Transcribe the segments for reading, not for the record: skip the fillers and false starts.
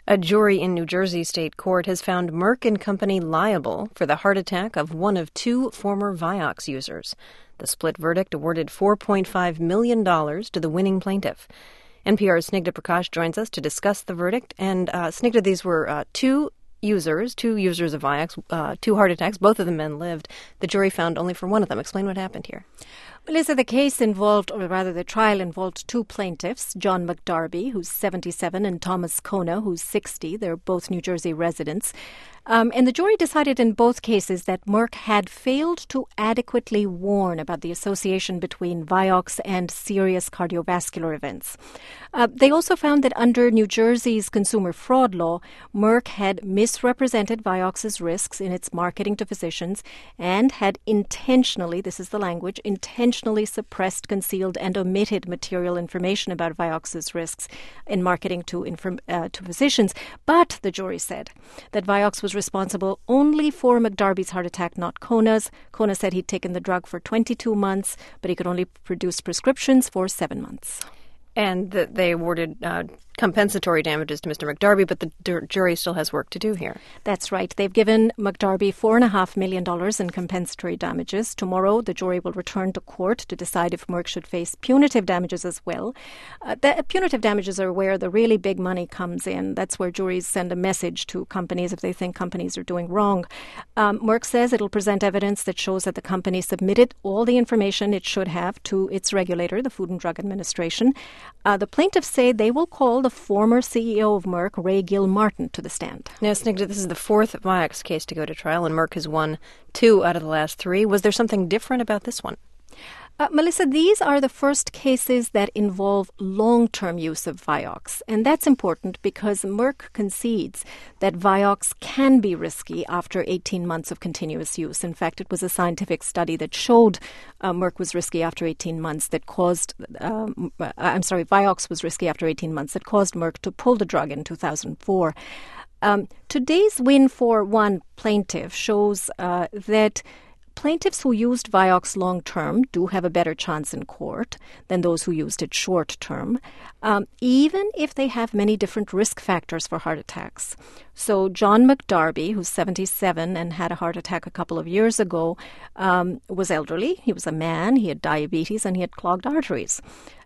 A jury in New Jersey State Court has found Merck & Company liable for the heart attack of one of two former Vioxx users. The split verdict awarded $4.5 million to the winning plaintiff. NPR's Snigdha Prakash joins us to discuss the verdict. And Snigdha, these were two users of Vioxx, two heart attacks. Both of the men lived. The jury found only for one of them. Explain what happened here. Melissa, the case involved, or rather the trial involved two plaintiffs, John McDarby, who's 77, and Thomas Kona, who's 60. They're both New Jersey residents. And the jury decided in both cases that Merck had failed to adequately warn about the association between Vioxx and serious cardiovascular events. They also found that under New Jersey's consumer fraud law, Merck had misrepresented Vioxx's risks in its marketing to physicians and had intentionally, this is the language, intentionally suppressed, concealed, and omitted material information about Vioxx's risks in marketing to physicians. But the jury said that Vioxx was responsible only for McDarby's heart attack, not Kona's. Kona said he'd taken the drug for 22 months, but he could only produce prescriptions for 7 months. And they awarded compensatory damages to Mr. McDarby, but the jury still has work to do here. That's right. They've given McDarby $4.5 million in compensatory damages. Tomorrow, the jury will return to court to decide if Merck should face punitive damages as well. The punitive damages are where the really big money comes in. That's where juries send a message to companies if they think companies are doing wrong. Merck says it'll present evidence that shows that the company submitted all the information it should have to its regulator, the Food and Drug Administration. The plaintiffs say they will call the former CEO of Merck, Ray Gilmartin, to the stand. Now, Snigdha, this is the fourth Vioxx case to go to trial, and Merck has won 2 out of the last 3. Was there something different about this one? Melissa, these are the first cases that involve long-term use of Vioxx. And that's important because Merck concedes that Vioxx can be risky after 18 months of continuous use. In fact, it was a scientific study that showed Merck was risky after 18 months that caused, Vioxx was risky after 18 months that caused Merck to pull the drug in 2004. Today's win for one plaintiff shows that plaintiffs who used Vioxx long-term do have a better chance in court than those who used it short-term, even if they have many different risk factors for heart attacks. So John McDarby, who's 77 and had a heart attack a couple of years ago, was elderly. He was a man, he had diabetes, and he had clogged arteries.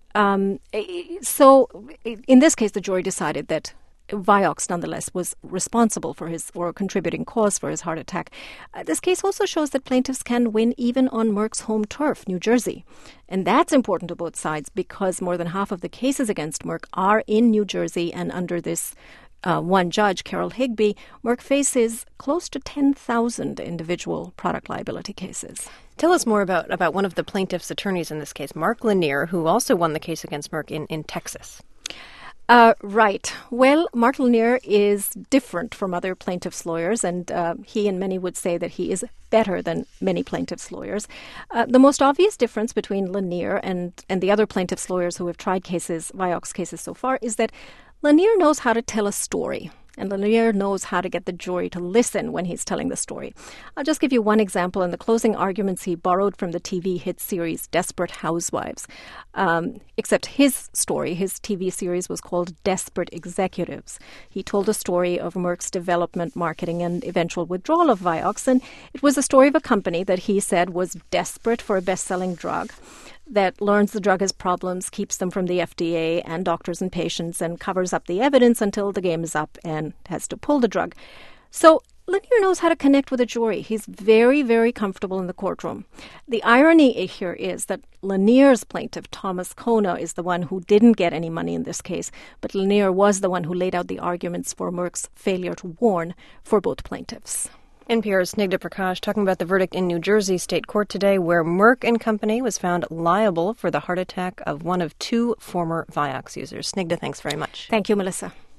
So in this case, the jury decided that Vioxx, nonetheless, was responsible for a contributing cause for his heart attack. This case also shows that plaintiffs can win even on Merck's home turf, New Jersey. And that's important to both sides because more than half of the cases against Merck are in New Jersey, and under this one judge, Carol Higbee, Merck faces close to 10,000 individual product liability cases. Tell us more about one of the plaintiff's attorneys in this case, Mark Lanier, who also won the case against Merck in Texas. Right. Well, Mark Lanier is different from other plaintiffs' lawyers, and he and many would say that he is better than many plaintiffs' lawyers. The most obvious difference between Lanier and the other plaintiffs' lawyers who have tried Vioxx cases so far, is that Lanier knows how to tell a story. And Lanier knows how to get the jury to listen when he's telling the story. I'll just give you one example. In the closing arguments, he borrowed from the TV hit series Desperate Housewives. Except his story, his TV series was called Desperate Executives. He told a story of Merck's development, marketing, and eventual withdrawal of Vioxx. And it was a story of a company that he said was desperate for a best-selling drug, that learns the drug has problems, keeps them from the FDA and doctors and patients, and covers up the evidence until the game is up and has to pull the drug. So Lanier knows how to connect with a jury. He's very, very comfortable in the courtroom. The irony here is that Lanier's plaintiff, Thomas Kona, is the one who didn't get any money in this case, but Lanier was the one who laid out the arguments for Merck's failure to warn for both plaintiffs. NPR's Snigdha Prakash talking about the verdict in New Jersey State Court today, where Merck & Company was found liable for the heart attack of one of 2 former Vioxx users. Snigdha, thanks very much. Thank you, Melissa.